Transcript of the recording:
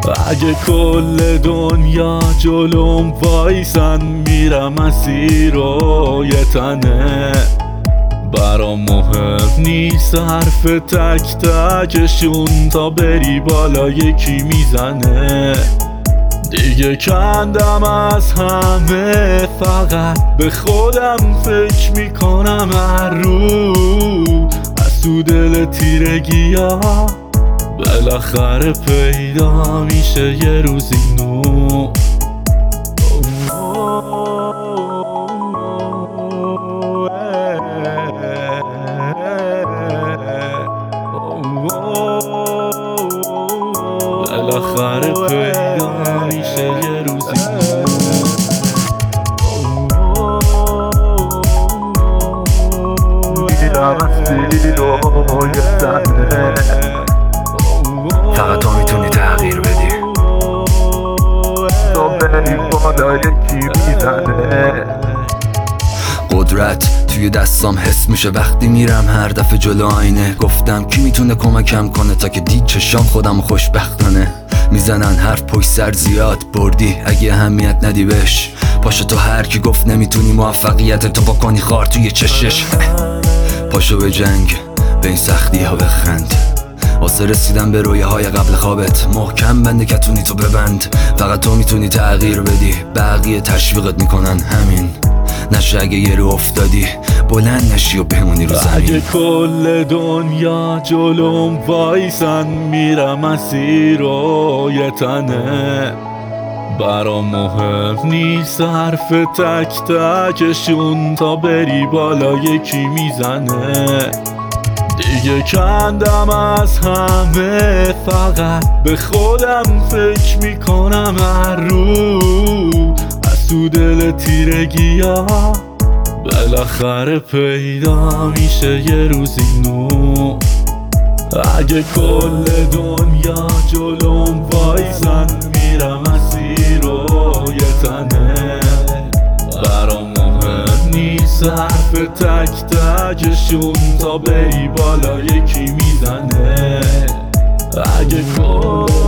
اگه کل دنیا جلوم وایسن میرم مسیر و یه تنه برام مهم نیست حرف تک تکشون تا بری بالا یکی میزنه دیگه کندم از همه فقط به خودم فکر میکنم هر روز از تو دل تیرگی ها بالاخره پیدا میشه یه روزی نور بالاخره پیدا میشه یه روزی میرم مسیر و یه تنه فقط تو میتونی تغییر بدی تا بری بالا یکی میزنه قدرت توی دستام حس میشه وقتی میرم هر دفعه جلو آینه گفتم کی میتونه کمکم کنه تا که دید چشام خودم خوشبختانه میزنن حرف پشت سر زیاد بردی اگه اهمیت ندی بهش پاشو تو هر کی گفت نمیتونی موفقیت تو بکنی خار توی چشش پاشو به جنگ به این سختی ها بخند واسه رسیدن به رویاهای قبل خوابت محکم بند کتونی تو ببند فقط تو میتونی تغییر بدی بقیه تشویقت میکنن همین نشه اگه یه رو افتادی بلند نشی و بمونی رو زمین اگه کل دنیا جلوم وایسن میرم مسیر و یه تنه برام مهم نیست حرف تک تکشون تا بری بالا یکی میزنه دیگه کندم از همه فقط به خودم فکر میکنم هر روز از تو دل تیرگی ها بالاخره پیدا میشه یه روزی نور اگه کل دنیا جلوم وایسن میرم مسیر و یه تنه برام مهم نیست حرف تک تکشون تا بری بالا یکی میزنه اگه کل